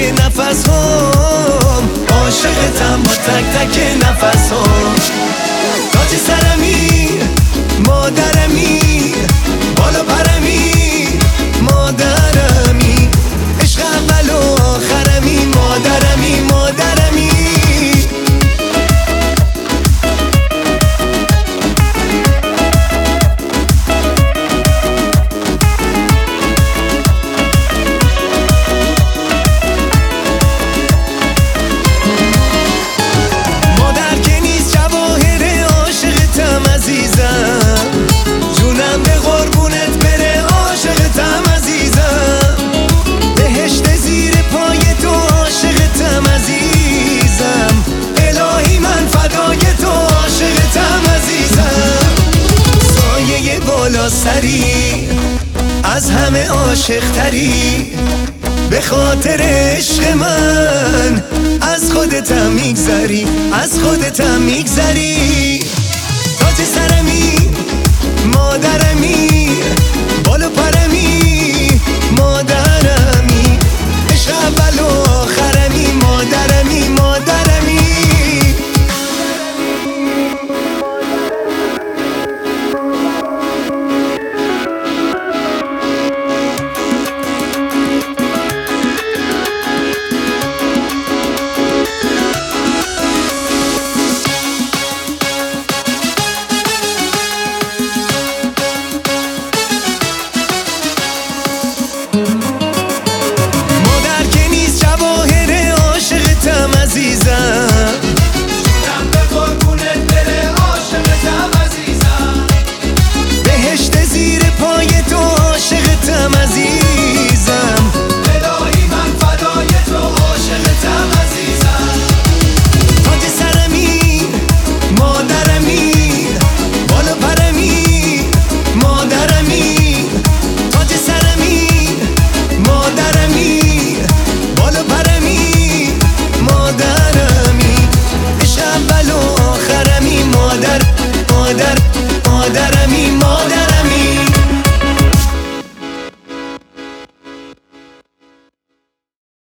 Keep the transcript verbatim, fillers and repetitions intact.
تک نفس هم، عاشقتم با تک تک نفس هم. تاج سرمی، مادرمی، بالا پرمی، مادرمی، عشق اول و آخرمی، مادرمی مادرمی. جونم به قربونت بره، عاشقتم عزیزم. بهشت زیر پای تو، عاشقتم عزیزم. الهی من فدای تو، عاشقتم عزیزم. سایه بالا سری، از همه عاشق تری، به خاطر عشق من از خودتم میگذری، از خودتم میگذری. تاج سرمی، مادرمی،